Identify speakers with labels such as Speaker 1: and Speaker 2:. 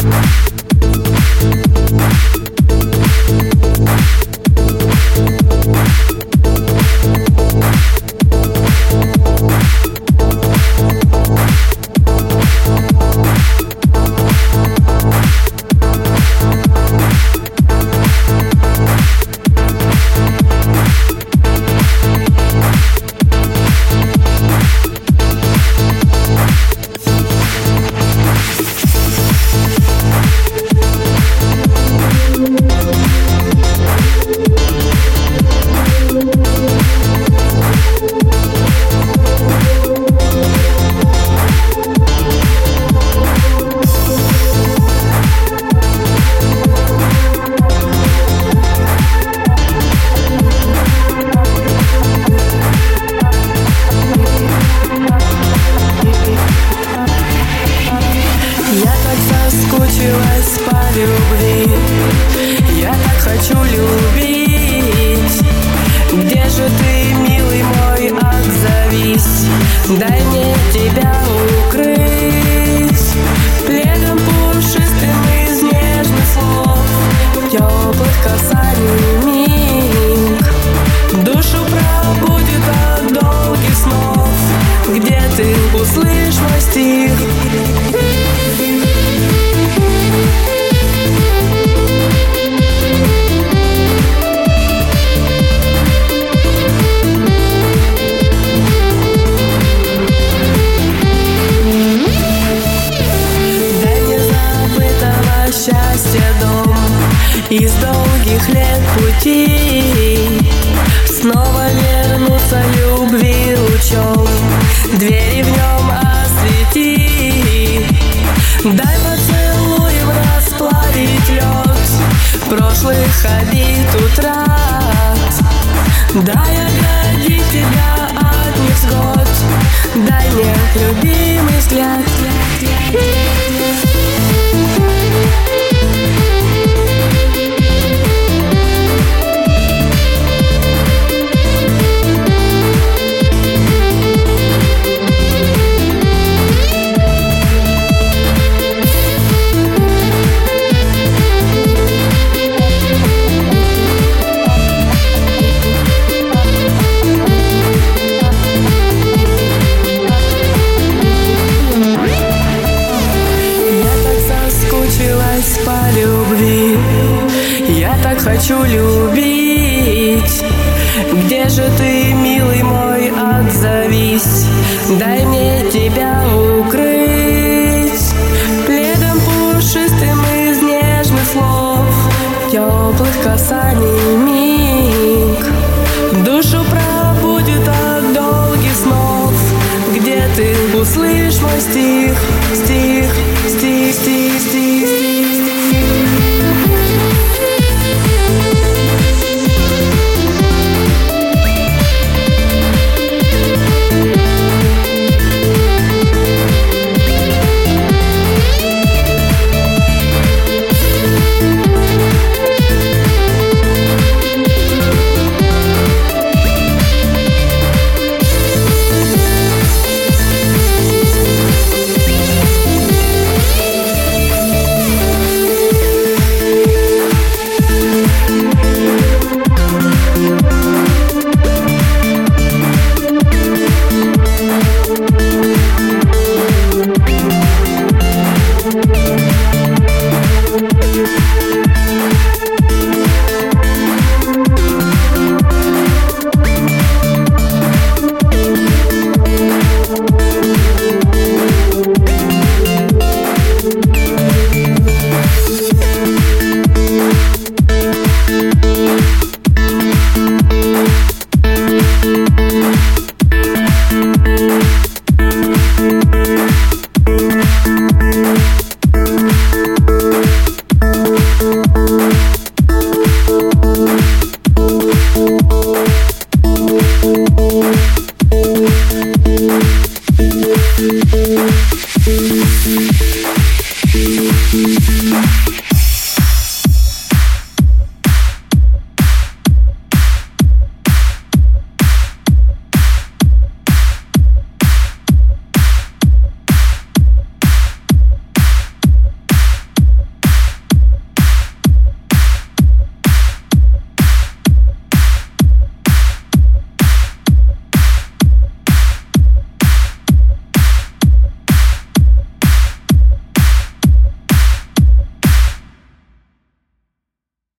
Speaker 1: Дай мне тебя укрыть пледом пушистым из нежных слов, теплых касаний миг. Душу пробудит от долгих снов, где ты услышишь мой стих. Счастье дом из долгих лет пути, снова вернуться любви лучом, двери в нем освети. Дай поцелуем расплавить лед прошлых обид утрат. Дай оградить тебя от невзгод, дай мне любимый взгляд. По любви я так хочу любить. Где же ты, милый мой, отзовись? Дай мне тебя укрыть пледом пушистым из нежных слов, теплых касаний